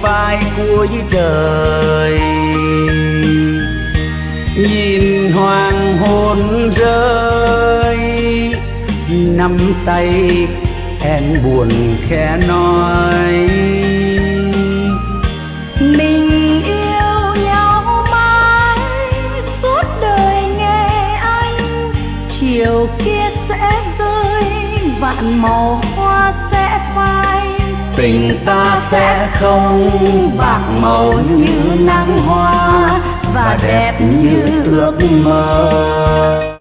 vai cuối trời. Nhìn hoàng hôn rơi, nắm tay em buồn khẽ nói, mình yêu nhau mãi suốt đời nghe anh. Chiều kia sẽ rơi, vạn màu hoa sẽ phai, tình ta sẽ không bạc màu như nắng hoa và đẹp như ước mơ.